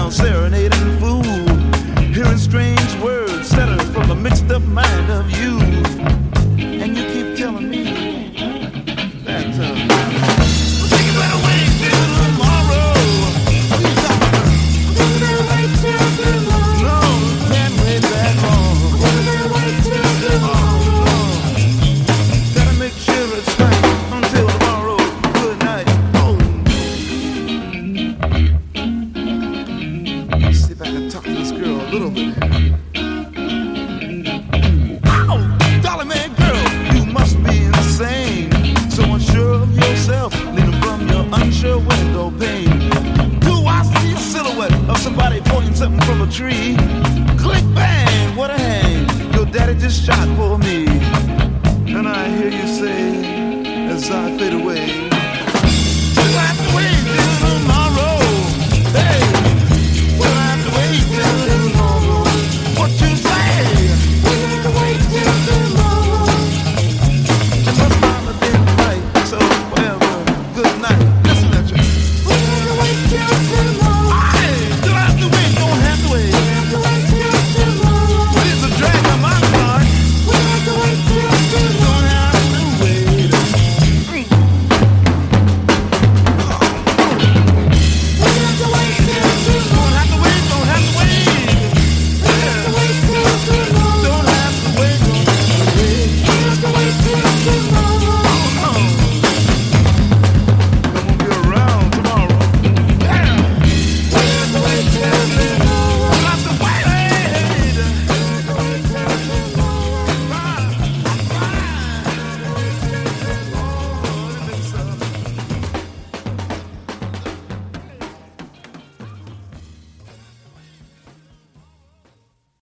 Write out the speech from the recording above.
around serenading fool, hearing strange words settled from the mixed up mind of you. And you keep telling me that we'll take it right away till tomorrow. No, can't wait that long. Gotta make sure it's right until tomorrow. Good night. See if I can talk to this girl a little bit. Ow! Dollar man girl, you must be insane. So unsure of yourself, leaning from your unsure window pane. Do I see a silhouette of somebody pointing something from a tree? Click bang, what a hang. Your daddy just shot for me. And I hear you say, as I fade away,